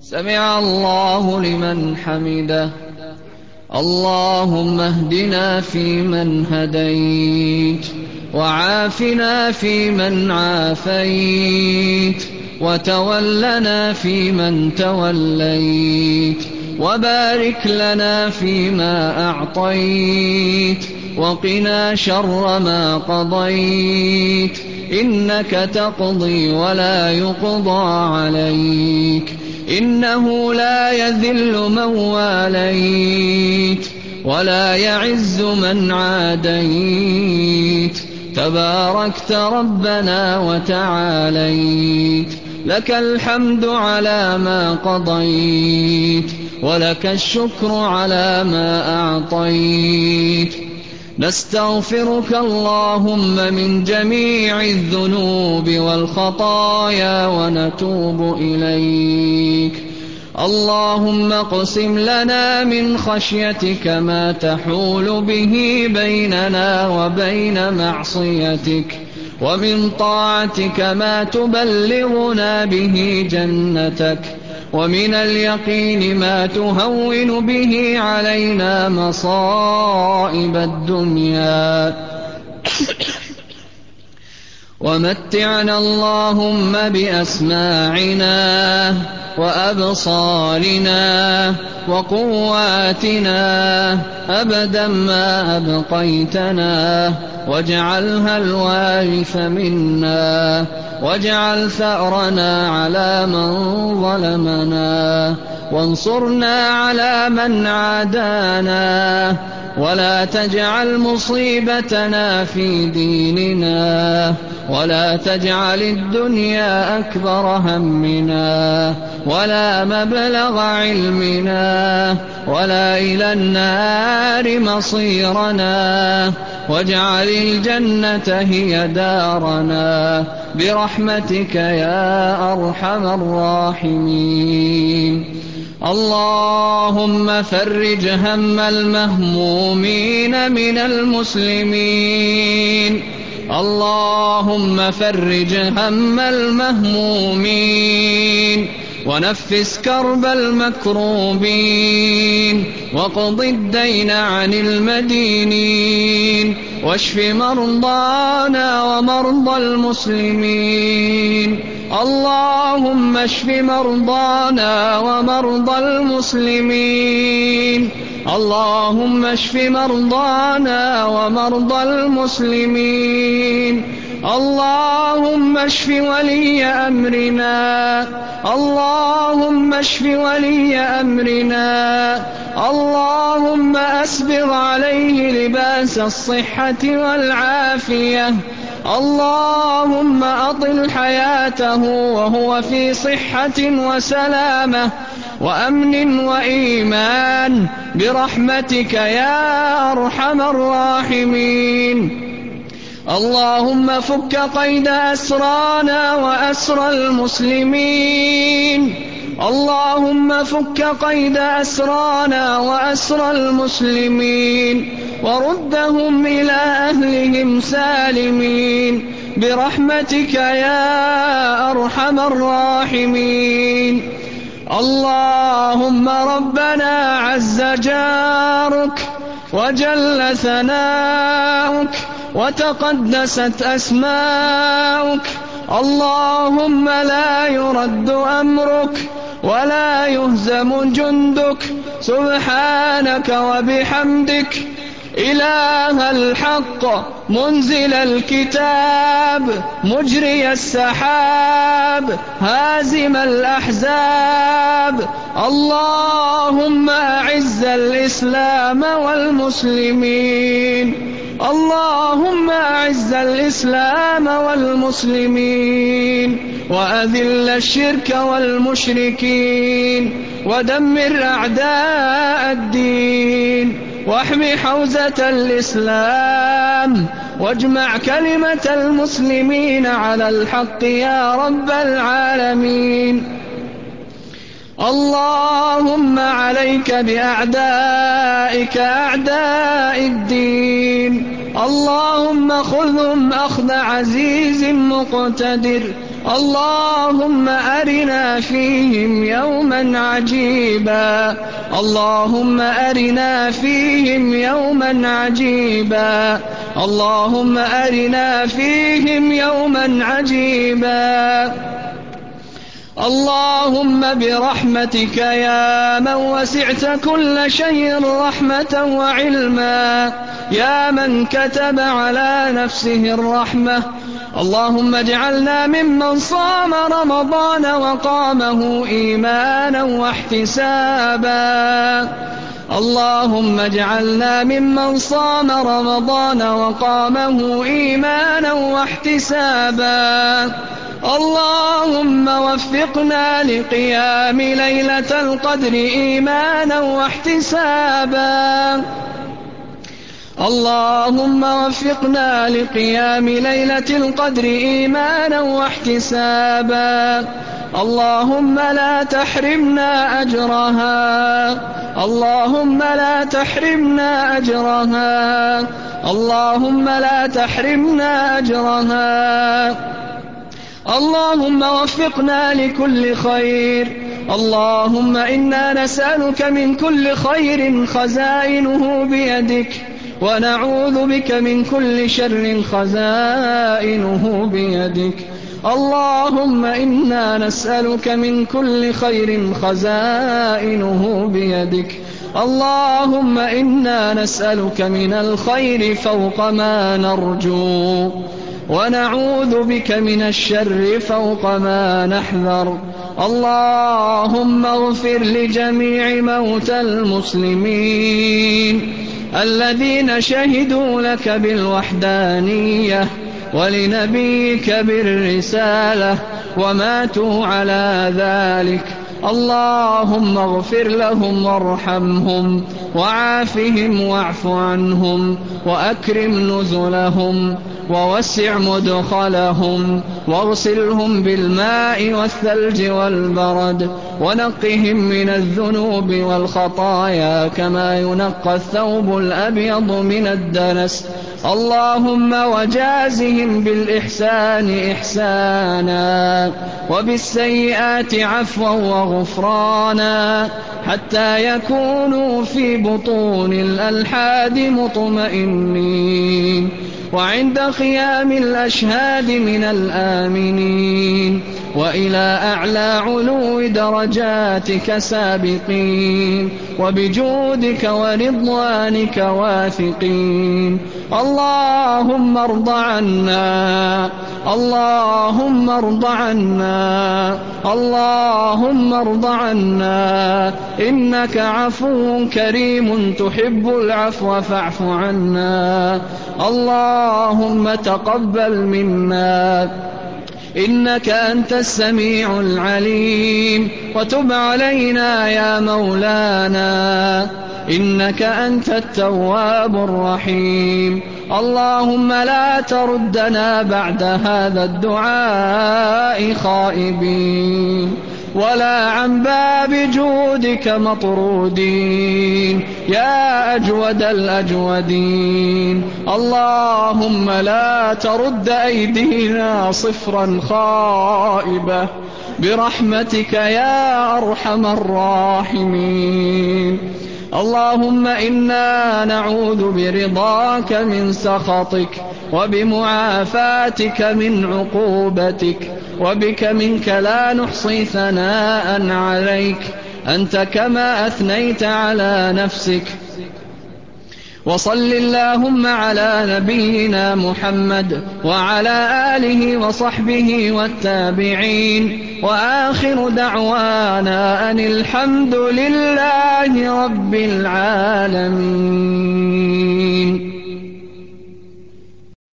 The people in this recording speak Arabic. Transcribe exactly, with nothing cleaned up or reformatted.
سمع الله لمن حمده. اللهم اهدنا فيمن هديت، وعافنا فيمن عافيت، وتولنا فيمن توليت، وبارك لنا فيما أعطيت، وقنا شر ما قضيت، إنك تقضي ولا يقضى عليك، إنه لا يذل من واليت ولا يعز من عاديت، تباركت ربنا وتعاليت، لك الحمد على ما قضيت، ولك الشكر على ما أعطيت. نستغفرك اللهم من جميع الذنوب والخطايا ونتوب إليك. اللهم اقسم لنا من خشيتك ما تحول به بيننا وبين معصيتك، ومن طاعتك ما تبلغنا به جنتك، ومن اليقين ما تهون به علينا مصائب الدنيا، ومتعنا اللهم بأسماعنا وأبصارنا وقواتنا أبدا ما أبقيتنا، واجعلها الوارث منا، واجعل ثأرنا على من ظلمنا، وانصرنا على من عادانا، ولا تجعل مصيبتنا في ديننا، ولا تجعل الدنيا أكبر همنا، ولا مبلغ علمنا، ولا إلى النار مصيرنا، واجعل الجنة هي دارنا برحمتك يا أرحم الراحمين. اللهم فرج هم المهمومين من المسلمين، اللهم فرج هم المهمومين، ونفس كرب المكروبين، وقض الدين عن المدينين، واشف مرضانا ومرضى المسلمين. اللهم اشف مرضانا ومرضى المسلمين، اللهم اشف مرضانا ومرضى المسلمين. اللهم اشف ولي أمرنا، اللهم اشف ولي أمرنا، اللهم أسبغ عليه لباس الصحة والعافية، اللهم أطل حياته وهو في صحة وسلامة وأمن وإيمان برحمتك يا أرحم الراحمين. اللهم فك قيد أسرانا وأسر المسلمين، اللهم فك قيد أسرانا وأسر المسلمين، وردهم إلى أهلهم سالمين برحمتك يا أرحم الراحمين. اللهم ربنا عز جارك وجل ثناؤك وتقدست أسماؤك، اللهم لا يرد أمرك ولا يهزم جندك، سبحانك وبحمدك إله الحق منزل الكتاب مجري السحاب هازم الأحزاب. اللهم أعز الإسلام والمسلمين، اللهم أعز الإسلام والمسلمين، وأذل الشرك والمشركين، ودمر أعداء الدين، واحم حوزة الإسلام، واجمع كلمة المسلمين على الحق يا رب العالمين. اللهم عليك بأعدائك أعداء الدين، اللهم خذهم أخذ عزيز مقتدر، اللهم أرنا فيهم يوما عجيبا اللهم أرنا فيهم يوما عجيبا اللهم أرنا فيهم يوما عجيبا اللهم برحمتك يا من وسعت كل شيء رحمة وعلما يا من كتب على نفسه الرحمة اللهم اجعلنا ممن صام رمضان وقامه إيمانا واحتسابا اللهم اجعلنا ممن صام رمضان وقامه إيمانا واحتسابا اللهم وفقنا لقيام ليلة القدر إيمانا واحتسابا اللهم وفقنا لقيام ليلة القدر إيمانا واحتسابا اللهم لا تحرمنا أجرها اللهم لا تحرمنا أجرها اللهم لا تحرمنا أجرها اللهم وفقنا لكل خير اللهم إنا نسألك من كل خير خزائنه بيدك ونعوذ بك من كل شر خزائنه بيدك اللهم إنا نسألك من كل خير خزائنه بيدك اللهم إنا نسألك من الخير فوق ما نرجو ونعوذ بك من الشر فوق ما نحذر اللهم اغفر لجميع موتى المسلمين الذين شهدوا لك بالوحدانية ولنبيك بالرسالة وماتوا على ذلك اللهم اغفر لهم وارحمهم وعافهم واعف عنهم وأكرم نزلهم ووسع مدخلهم واغسلهم بالماء والثلج والبرد ونقهم من الذنوب والخطايا كما ينقى الثوب الأبيض من الدنس اللهم وجازهم بالإحسان إحسانا وبالسيئات عفوا وغفرانا حتى يكونوا في بطون الألحاد مطمئنين وعند قيام الأشهاد من الآمنين وإلى أعلى علو درجاتك سابقين وبجودك ورضوانك واثقين اللهم ارض عنا اللهم ارض عنا اللهم ارض عنا إنك عفو كريم تحب العفو فاعف عنا اللهم تقبل منا إنك أنت السميع العليم وتب علينا يا مولانا إنك أنت التواب الرحيم اللهم لا تردنا بعد هذا الدعاء خائبين ولا عن باب جودك مطرودين يا أجود الأجودين اللهم لا ترد أيدينا صفرا خائبة برحمتك يا أرحم الراحمين اللهم إنا نعوذ برضاك من سخطك وبمعافاتك من عقوبتك وبك منك لا نحصي ثناء عليك أنت كما أثنيت على نفسك وصل اللهم على نبينا محمد وعلى آله وصحبه والتابعين وآخر دعوانا أن الحمد لله رب العالمين.